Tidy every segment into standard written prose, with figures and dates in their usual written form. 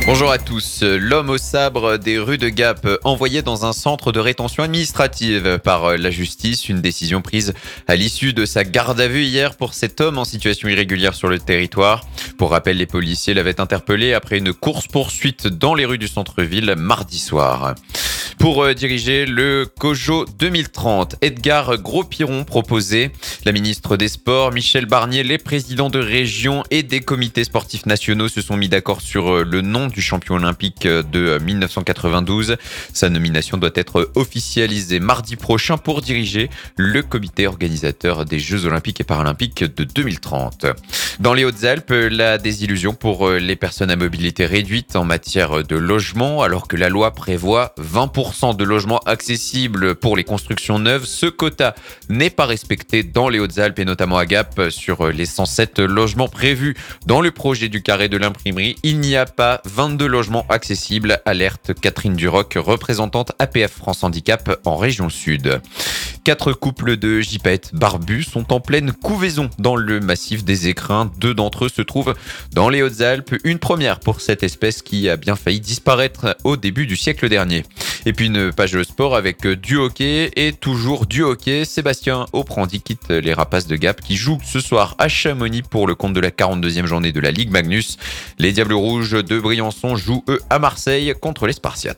Bonjour à tous. L'homme au sabre des rues de Gap envoyé dans un centre de rétention administrative par la justice. Une décision prise à l'issue de sa garde à vue hier pour cet homme en situation irrégulière sur le territoire. Pour rappel, les policiers l'avaient interpellé après une course-poursuite dans les rues du centre-ville mardi soir. Pour diriger le COJO 2030, Edgar Gros-Piron proposé. La ministre des Sports, Michèle Barnier, les présidents de région et des comités sportifs nationaux se sont mis d'accord sur le nom du champion olympique de 1992. Sa nomination doit être officialisée mardi prochain pour diriger le comité organisateur des Jeux olympiques et paralympiques de 2030. Dans les Hautes-Alpes, la désillusion pour les personnes à mobilité réduite en matière de logement. Alors que la loi prévoit 20% de logements accessibles pour les constructions neuves, ce quota n'est pas respecté dans les Hautes-Alpes et notamment à Gap. Sur les 107 logements prévus dans le projet du carré de l'imprimerie, il n'y a pas 22 logements accessibles, alerte Catherine Duroc, représentante APF France Handicap en région sud. 4 couples de gypaètes barbus sont en pleine couvaison dans le massif des Écrins. 2 d'entre eux se trouvent dans les Hautes-Alpes. Une première pour cette espèce qui a bien failli disparaître au début du siècle dernier. Et puis une page de sport avec du hockey et toujours du hockey. Sébastien Auprandi quitte les Rapaces de Gap qui jouent ce soir à Chamonix pour le compte de la 42e journée de la Ligue Magnus. Les Diables Rouges de Briançon jouent eux à Marseille contre les Spartiates.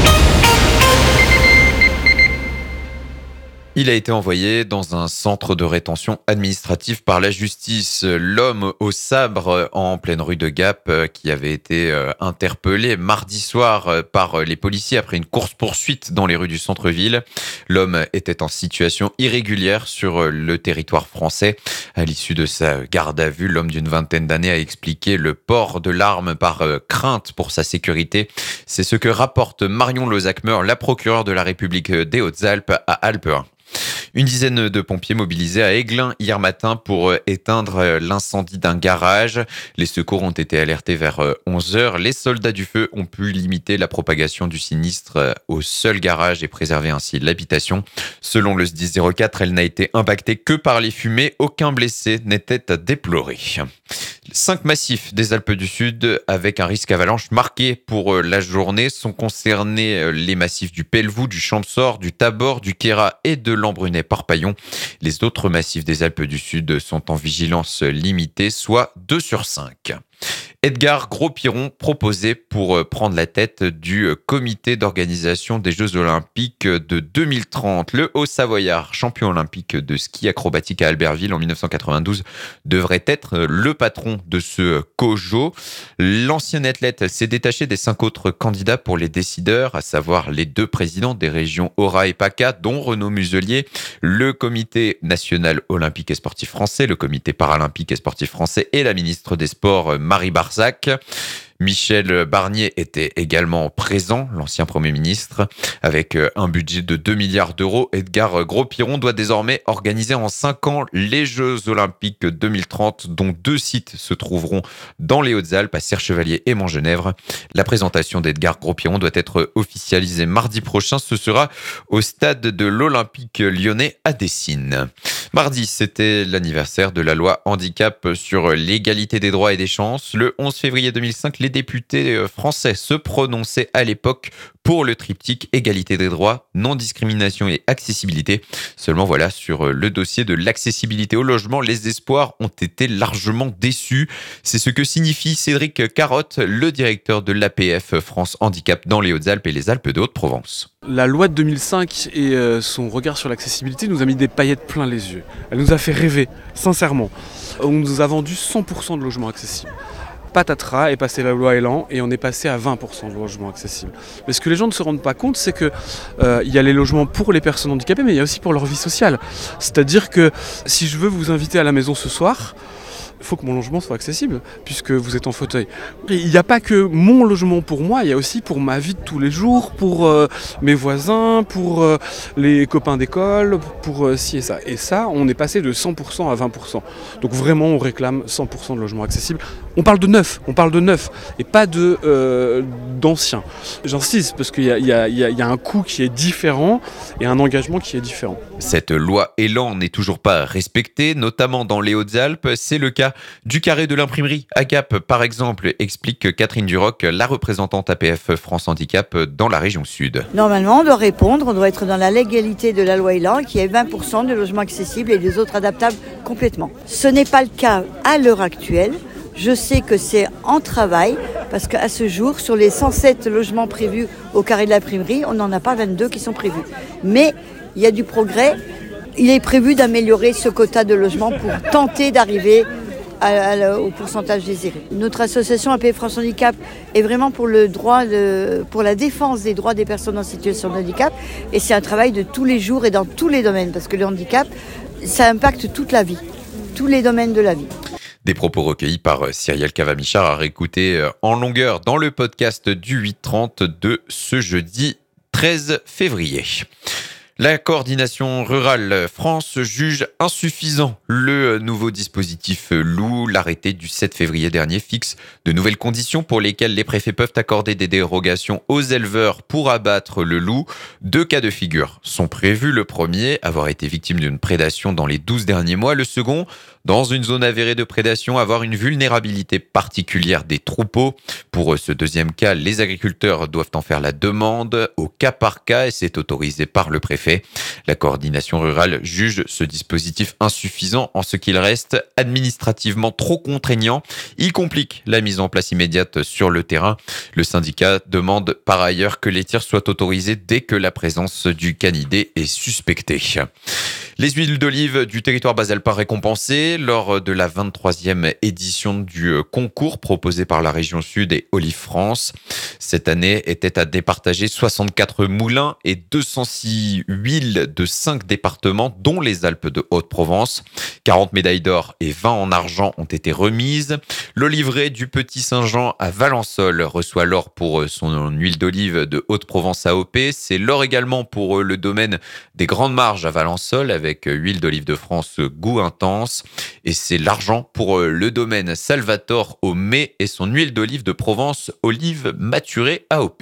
Il a été envoyé dans un centre de rétention administrative par la justice. L'homme au sabre en pleine rue de Gap qui avait été interpellé mardi soir par les policiers après une course-poursuite dans les rues du centre-ville. L'homme était en situation irrégulière sur le territoire français. À l'issue de sa garde à vue, l'homme d'une vingtaine d'années a expliqué le port de l'arme par crainte pour sa sécurité. C'est ce que rapporte Marion Lozac-Meur, la procureure de la République des Hautes-Alpes à Alpes 1. Une dizaine de pompiers mobilisés à Aiglun hier matin pour éteindre l'incendie d'un garage. Les secours ont été alertés vers 11h. Les soldats du feu ont pu limiter la propagation du sinistre au seul garage et préserver ainsi l'habitation. Selon le SDIS 04, elle n'a été impactée que par les fumées. Aucun blessé n'était à déplorer. 5 massifs des Alpes du Sud avec un risque avalanche marqué pour la journée sont concernés les massifs du Pelvoux, du Champsaur, du Tabor, du Queyras et de l'Embrunet-Parpaillon. Les autres massifs des Alpes du Sud sont en vigilance limitée, soit 2 sur 5. Edgar Gros-Piron proposé pour prendre la tête du comité d'organisation des Jeux Olympiques de 2030. Le Haut-Savoyard, champion olympique de ski acrobatique à Albertville en 1992, devrait être le patron de ce COJO. L'ancien athlète s'est détaché des 5 autres candidats pour les décideurs, à savoir les 2 présidents des régions Aura et PACA, dont Renaud Muselier, le comité national olympique et sportif français, le comité paralympique et sportif français et la ministre des Sports Marie Barzac. Michel Barnier était également présent, l'ancien Premier ministre. Avec un budget de 2 milliards d'euros, Edgar Gros-Piron doit désormais organiser en 5 ans les Jeux Olympiques 2030, dont 2 sites se trouveront dans les Hautes-Alpes, à Serre-Chevalier et Montgenèvre. La présentation d'Edgar Gros-Piron doit être officialisée mardi prochain. Ce sera au stade de l'Olympique lyonnais à Dessines. Mardi, c'était l'anniversaire de la loi handicap sur l'égalité des droits et des chances. Le 11 février 2005, les députés français se prononçaient à l'époque pour le triptyque égalité des droits, non-discrimination et accessibilité. Seulement voilà, sur le dossier de l'accessibilité au logement, les espoirs ont été largement déçus. C'est ce que signifie Cédric Carotte, le directeur de l'APF France Handicap dans les Hautes-Alpes et les Alpes de Haute-Provence. La loi de 2005 et son regard sur l'accessibilité nous a mis des paillettes plein les yeux. Elle nous a fait rêver, sincèrement. On nous a vendu 100% de logements accessibles. Patatras est passé la loi Elan et on est passé à 20% de logements accessibles. Mais ce que les gens ne se rendent pas compte, c'est que il y a les logements pour les personnes handicapées, mais il y a aussi pour leur vie sociale. C'est-à-dire que si je veux vous inviter à la maison ce soir, il faut que mon logement soit accessible, puisque vous êtes en fauteuil. Il n'y a pas que mon logement pour moi, il y a aussi pour ma vie de tous les jours, pour mes voisins, pour les copains d'école, pour ci et ça. Et ça, on est passé de 100% à 20%. Donc vraiment, on réclame 100% de logements accessibles. On parle de neuf, et pas d'anciens. J'insiste, parce qu'il y a un coût qui est différent et un engagement qui est différent. Cette loi Elan n'est toujours pas respectée, notamment dans les Hautes-Alpes. C'est le cas cas du carré de l'imprimerie à Gap, par exemple, explique Catherine Duroc, la représentante APF France Handicap dans la région sud. Normalement, on doit répondre, on doit être dans la légalité de la loi Elan, qui est 20% de logements accessibles et des autres adaptables complètement. Ce n'est pas le cas à l'heure actuelle. Je sais que c'est en travail, parce qu'à ce jour, sur les 107 logements prévus au carré de l'imprimerie, on n'en a pas 22 qui sont prévus. Mais il y a du progrès. Il est prévu d'améliorer ce quota de logements pour tenter d'arriver au pourcentage désiré. Notre association APF France Handicap est vraiment pour la défense des droits des personnes en situation de handicap. Et c'est un travail de tous les jours et dans tous les domaines, parce que le handicap, ça impacte toute la vie, tous les domaines de la vie. Des propos recueillis par Cyrielle Cavamichard à réécouter en longueur dans le podcast du 8h30 de ce jeudi 13 février. La coordination rurale France juge insuffisant le nouveau dispositif loup. L'arrêté du 7 février dernier fixe de nouvelles conditions pour lesquelles les préfets peuvent accorder des dérogations aux éleveurs pour abattre le loup. 2 cas de figure sont prévus. Le premier, avoir été victime d'une prédation dans les 12 derniers mois. Le second, dans une zone avérée de prédation, avoir une vulnérabilité particulière des troupeaux. Pour ce deuxième cas, les agriculteurs doivent en faire la demande au cas par cas et c'est autorisé par le préfet. La coordination rurale juge ce dispositif insuffisant en ce qu'il reste administrativement trop contraignant. Il complique la mise en place immédiate sur le terrain. Le syndicat demande par ailleurs que les tirs soient autorisés dès que la présence du canidé est suspectée. Les huiles d'olive du territoire basalpin récompensées lors de la 23e édition du concours proposé par la région Sud et Olive France. Cette année étaient à départager 64 moulins et 206 huiles de 5 départements, dont les Alpes de Haute-Provence. 40 médailles d'or et 20 en argent ont été remises. L'oliveraie du Petit Saint-Jean à Valençol reçoit l'or pour son huile d'olive de Haute-Provence AOP. C'est l'or également pour le domaine des Grandes Marges à Valençol avec huile d'olive de France goût intense. Et c'est l'argent pour le domaine Salvatore au Mai et son huile d'olive de Provence olive maturée AOP.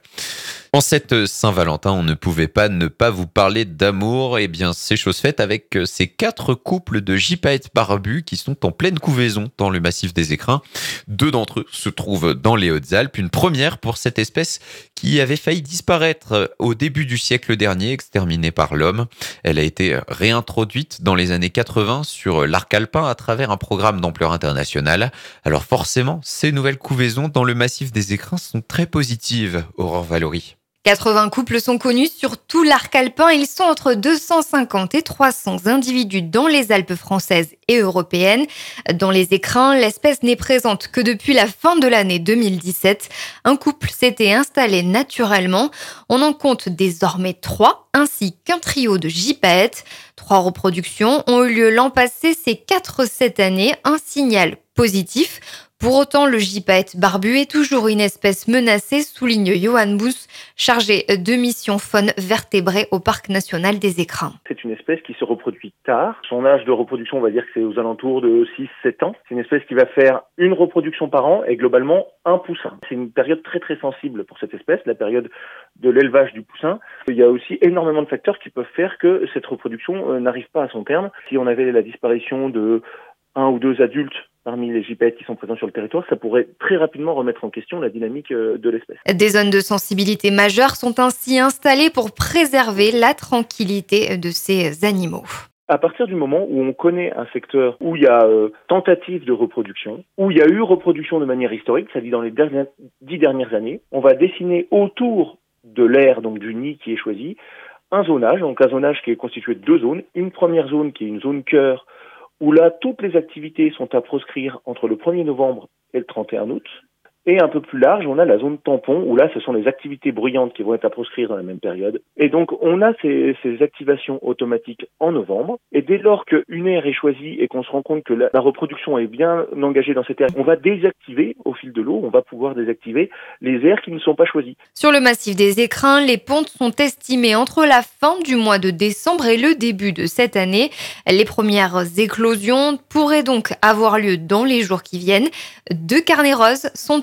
En cette Saint-Valentin, on ne pouvait pas ne pas vous parler d'amour. Eh bien, c'est chose faite avec ces 4 couples de gypaètes barbus qui sont en pleine couvaison dans le massif des Écrins. 2 d'entre eux se trouvent dans les Hautes-Alpes. Une première pour cette espèce qui avait failli disparaître au début du siècle dernier, exterminée par l'homme. Elle a été réintroduite dans les années 80 sur l'arc alpin à travers un programme d'ampleur internationale. Alors forcément, ces nouvelles couvaisons dans le massif des Écrins sont très positives, Aurore Valory. 80 couples sont connus sur tout l'arc alpin. Ils sont entre 250 et 300 individus dans les Alpes françaises et européennes. Dans les Écrins, l'espèce n'est présente que depuis la fin de l'année 2017. Un couple s'était installé naturellement. On en compte désormais 3, ainsi qu'un trio de gypaètes. 3 reproductions ont eu lieu l'an passé, c'est 4 cette année, un signal positif. Pour autant, le gypaète barbu est toujours une espèce menacée, souligne Johan Bous, chargé de mission faune vertébrée au Parc national des Écrins. C'est une espèce qui se reproduit tard. Son âge de reproduction, on va dire que c'est aux alentours de 6-7 ans. C'est une espèce qui va faire une reproduction par an et globalement un poussin. C'est une période très très sensible pour cette espèce, la période de l'élevage du poussin. Il y a aussi énormément de facteurs qui peuvent faire que cette reproduction n'arrive pas à son terme. Si on avait la disparition de 1 ou 2 adultes parmi les gypaètes qui sont présents sur le territoire, ça pourrait très rapidement remettre en question la dynamique de l'espèce. Des zones de sensibilité majeures sont ainsi installées pour préserver la tranquillité de ces animaux. À partir du moment où on connaît un secteur où il y a tentative de reproduction, où il y a eu reproduction de manière historique, c'est-à-dire dans les 10 dernières années, on va dessiner autour de l'aire, donc du nid qui est choisi, un zonage qui est constitué de 2 zones. Une première zone qui est une zone cœur, où là, toutes les activités sont à proscrire entre le 1er novembre et le 31 août. Et un peu plus large, on a la zone tampon, où là, ce sont les activités bruyantes qui vont être à proscrire dans la même période. Et donc, on a ces activations automatiques en novembre. Et dès lors qu'une aire est choisie et qu'on se rend compte que la reproduction est bien engagée dans cette aire, on va désactiver, au fil de l'eau, on va pouvoir désactiver les aires qui ne sont pas choisies. Sur le massif des Écrins, les pontes sont estimées entre la fin du mois de décembre et le début de cette année. Les premières éclosions pourraient donc avoir lieu dans les jours qui viennent. 2 carnets roses sont estimés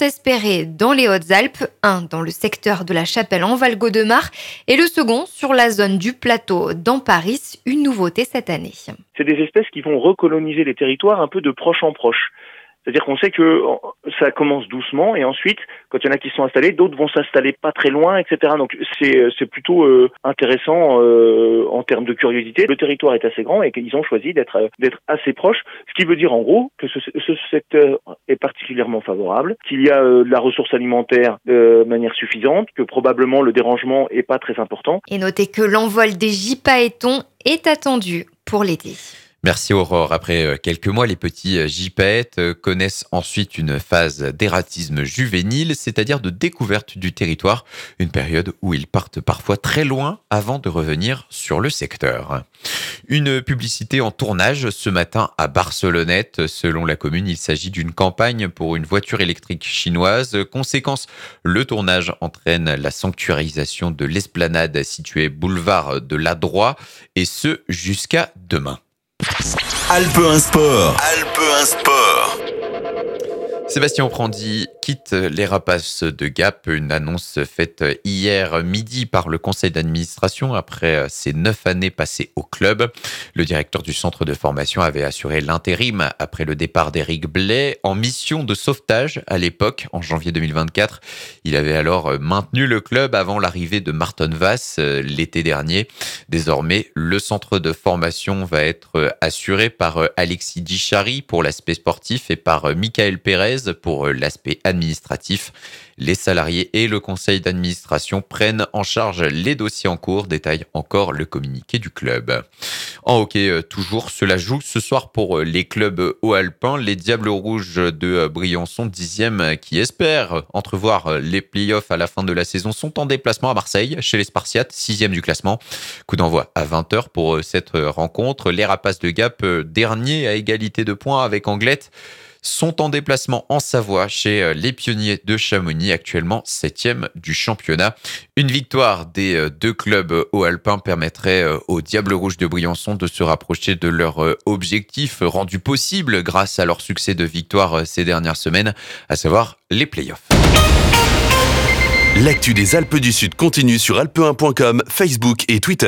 espérés dans les Hautes-Alpes, un dans le secteur de la Chapelle en Val-Gaudemar et le second sur la zone du plateau dans Paris, une nouveauté cette année. C'est des espèces qui vont recoloniser les territoires un peu de proche en proche. C'est-à-dire qu'on sait que ça commence doucement et ensuite, quand il y en a qui sont installés, d'autres vont s'installer pas très loin, etc. Donc c'est plutôt intéressant en termes de curiosité. Le territoire est assez grand et qu'ils ont choisi d'être assez proches, ce qui veut dire en gros que ce secteur est particulièrement favorable, qu'il y a de la ressource alimentaire de manière suffisante, que probablement le dérangement est pas très important. Et notez que l'envol des gypaètons est attendu pour l'été. Merci Aurore. Après quelques mois, les petits gypaètes connaissent ensuite une phase d'ératisme juvénile, c'est-à-dire de découverte du territoire, une période où ils partent parfois très loin avant de revenir sur le secteur. Une publicité en tournage ce matin à Barcelonnette. Selon la commune, il s'agit d'une campagne pour une voiture électrique chinoise. Conséquence, le tournage entraîne la sanctuarisation de l'esplanade située boulevard de l'Adroit, et ce jusqu'à demain. Alpe 1 Sport. Alpe 1 Sport. Sébastien Oprandi quitte les Rapaces de Gap, une annonce faite hier midi par le conseil d'administration après ses 9 années passées au club. Le directeur du centre de formation avait assuré l'intérim après le départ d'Éric Blais en mission de sauvetage à l'époque, en janvier 2024. Il avait alors maintenu le club avant l'arrivée de Marton Vass l'été dernier. Désormais, le centre de formation va être assuré par Alexis Dichary pour l'aspect sportif et par Michael Pérez pour l'aspect administratif. Les salariés et le conseil d'administration prennent en charge les dossiers en cours, détaille encore le communiqué du club. En hockey, toujours, cela joue ce soir pour les clubs haut-alpins. Les Diables Rouges de Briançon, 10e, qui espèrent entrevoir les playoffs à la fin de la saison, sont en déplacement à Marseille, chez les Spartiates, 6e du classement. Coup d'envoi à 20h pour cette rencontre. Les Rapaces de Gap, dernier à égalité de points avec Anglette, sont en déplacement en Savoie chez les Pionniers de Chamonix, actuellement 7e du championnat. Une victoire des deux clubs haut-alpins permettrait aux Diables Rouges de Briançon de se rapprocher de leur objectif rendu possible grâce à leur succès de victoire ces dernières semaines, à savoir les playoffs. L'actu des Alpes du Sud continue sur alpe1.com, Facebook et Twitter.